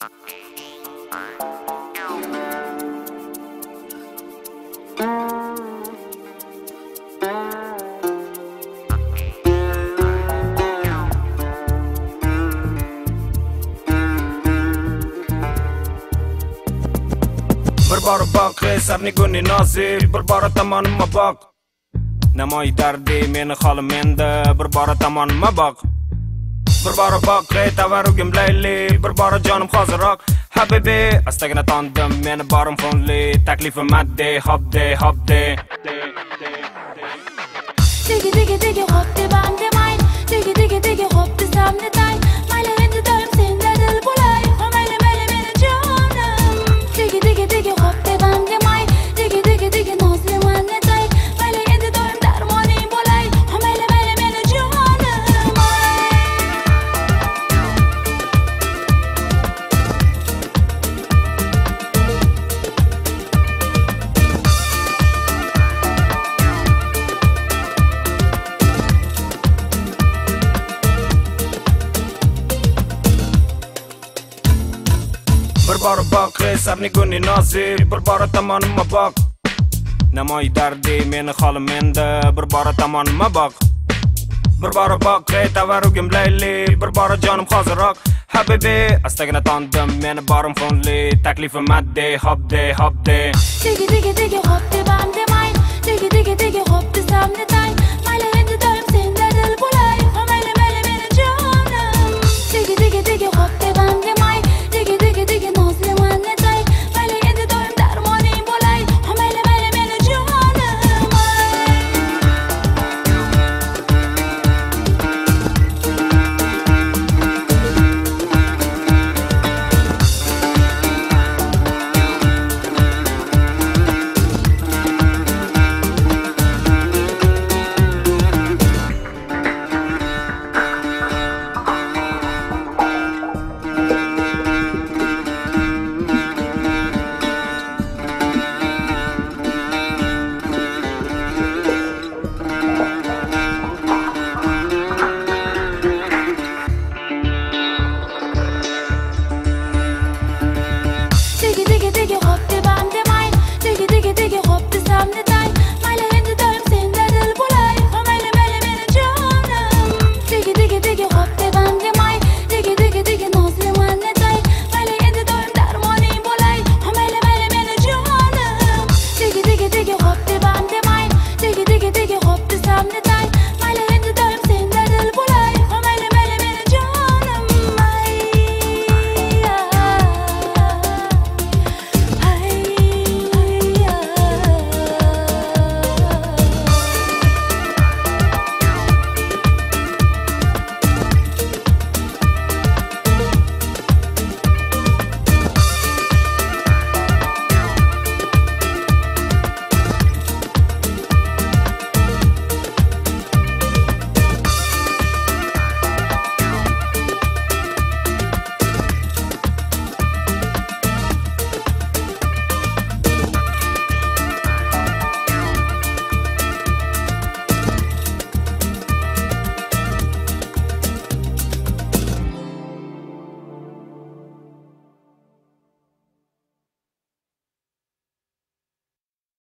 Bir bor bak, sarni guni nozi, bir bor tomonima bak. Namoy dardi meni holim endi, bir bor tomonima bak. Bir bor bak, tavarugim layli, bir bor jonim hozirroq. Habibi, astagina tondim, meni borim fonli, taklifim maddi, hobde, hobde. Digi digi digi hop de bam de main, digi digi digi hop de sam de tay. Mayli endi doim senda dil bo'lay, mayli mayli meni jonim. Digi digi digi hop de bam de main, digi digi digi nozli manne tay. Mayli endi doim darmoning bo'lay, mayli mayli meni jonim. Bir bor bak, sarni guni nozi, bir bor tomonima bak. Namoy dardi meni holim endi, bir bor tomonima bak. Bir bor bak, tavarugim layli, bir bor jonim hozirroq. Habibi, astagina tondim, meni borim fonli, taklifim maddi, hobde, hobde. Digi digi digi hop de bam de main, digi digi digi hop de sam de tay.